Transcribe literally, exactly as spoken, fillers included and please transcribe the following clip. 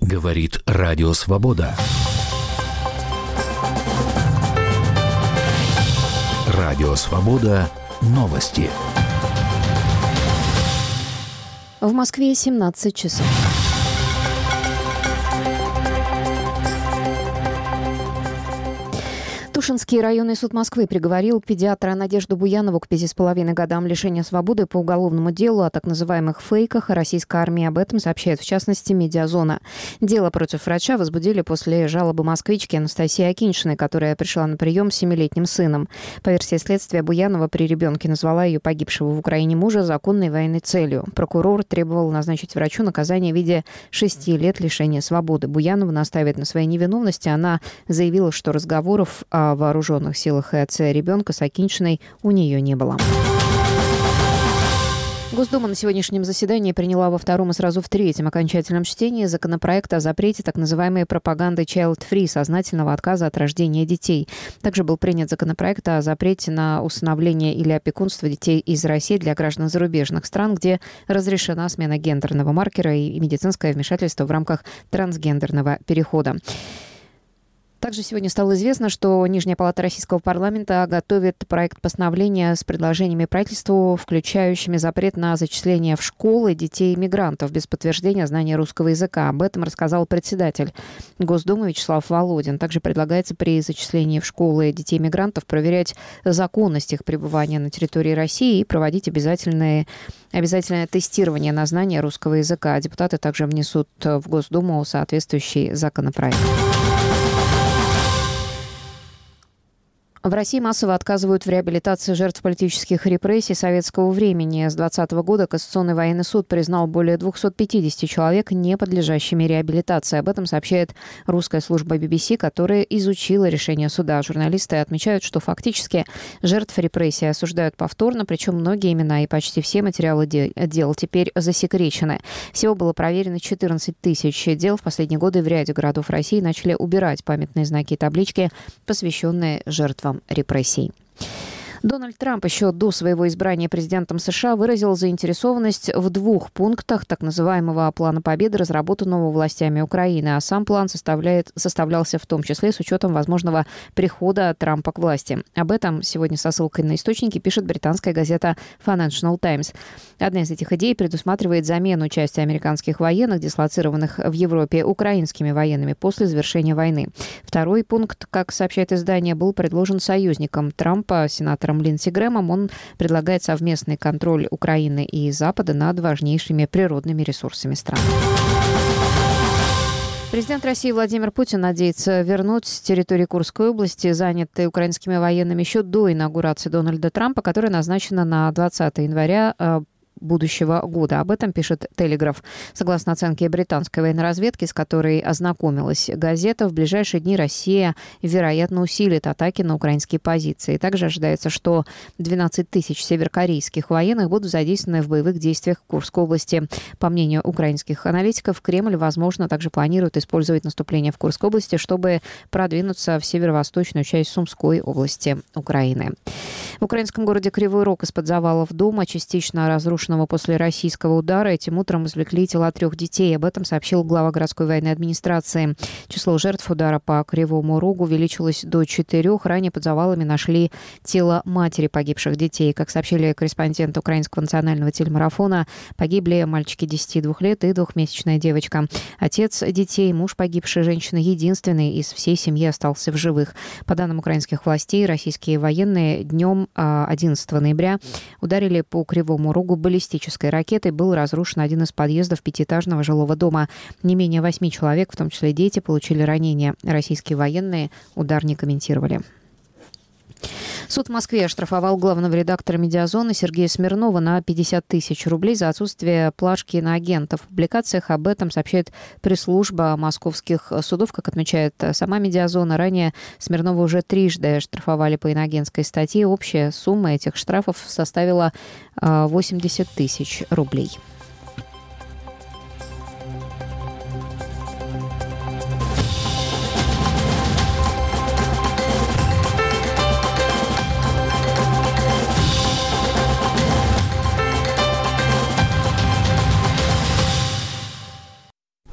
Говорит Радио Свобода. Радио Свобода. Новости. В Москве семнадцать часов. Тушинский районный суд Москвы приговорил педиатра Надежду Буянову к пяти с половиной годам лишения свободы по уголовному делу о так называемых фейках российской армии. Об этом сообщает, в частности, «Медиазона». Дело против врача возбудили после жалобы москвички Анастасии Акиньшиной, которая пришла на прием с семилетним сыном. По версии следствия, Буянова при ребенке назвала ее погибшего в Украине мужа законной военной целью. Прокурор требовал назначить врачу наказание в виде шести лет лишения свободы. Буянова настаивает на своей невиновности. Она заявила, что разговоров о в вооруженных силах и отце ребенка с Акиньшиной у нее не было. Госдума на сегодняшнем заседании приняла во втором и сразу в третьем окончательном чтении законопроект о запрете так называемой пропаганды child-free, сознательного отказа от рождения детей. Также был принят законопроект о запрете на усыновление или опекунство детей из России для граждан зарубежных стран, где разрешена смена гендерного маркера и медицинское вмешательство в рамках трансгендерного перехода. Также сегодня стало известно, что Нижняя палата Российского парламента готовит проект постановления с предложениями правительству, включающими запрет на зачисление в школы детей-мигрантов без подтверждения знания русского языка. Об этом рассказал председатель Госдумы Вячеслав Володин. Также предлагается при зачислении в школы детей-мигрантов проверять законность их пребывания на территории России и проводить обязательное, обязательное тестирование на знание русского языка. Депутаты также внесут в Госдуму соответствующий законопроект. В России массово отказывают в реабилитации жертв политических репрессий советского времени. С двадцатого года Кассационный военный суд признал более двухсот пятидесяти человек не подлежащими реабилитации. Об этом сообщает русская служба би би си, которая изучила решение суда. Журналисты отмечают, что фактически жертв репрессий осуждают повторно, причем многие имена и почти все материалы дел теперь засекречены. Всего было проверено четырнадцать тысяч дел. В последние годы в ряде городов России начали убирать памятные знаки и таблички, посвященные жертвам репрессий. Дональд Трамп еще до своего избрания президентом США выразил заинтересованность в двух пунктах так называемого плана победы, разработанного властями Украины. А сам план составляет, составлялся в том числе с учетом возможного прихода Трампа к власти. Об этом сегодня со ссылкой на источники пишет британская газета Financial Times. Одна из этих идей предусматривает замену части американских военных, дислоцированных в Европе, украинскими военными после завершения войны. Второй пункт, как сообщает издание, был предложен союзником Трампа, сенатором Линдси Грэмом. Он предлагает совместный контроль Украины и Запада над важнейшими природными ресурсами страны. Президент России Владимир Путин надеется вернуть с территории Курской области, занятой украинскими военными еще до инаугурации Дональда Трампа, которая назначена на двадцатое января будущего года. Об этом пишет «Телеграф». Согласно оценке британской военной разведки, с которой ознакомилась газета, в ближайшие дни Россия, вероятно, усилит атаки на украинские позиции. Также ожидается, что двенадцать тысяч северокорейских военных будут задействованы в боевых действиях в Курской области. По мнению украинских аналитиков, Кремль, возможно, также планирует использовать наступление в Курской области, чтобы продвинуться в северо-восточную часть Сумской области Украины. В украинском городе Кривой Рог из-под завалов дома, частично разрушенного после российского удара, этим утром извлекли тела трех детей. Об этом сообщил глава городской военной администрации. Число жертв удара по Кривому Рогу увеличилось до четырех. Ранее под завалами нашли тело матери погибших детей. Как сообщили корреспонденты Украинского национального телемарафона, погибли мальчики десяти двух лет и двухмесячная девочка. Отец детей, муж погибшей женщины, единственный из всей семьи остался в живых. По данным украинских властей, российские военные днем одиннадцатого ноября ударили по Кривому Рогу баллистической ракетой. Был разрушен один из подъездов пятиэтажного жилого дома. Не менее восьми человек, в том числе дети, получили ранения. Российские военные удар не комментировали. Суд в Москве оштрафовал главного редактора «Медиазоны» Сергея Смирнова на пятьдесят тысяч рублей за отсутствие плашки иноагента. В публикациях об этом сообщает пресс-служба московских судов. Как отмечает сама «Медиазона», ранее Смирнова уже трижды штрафовали по иноагентской статье. Общая сумма этих штрафов составила восемьдесят тысяч рублей.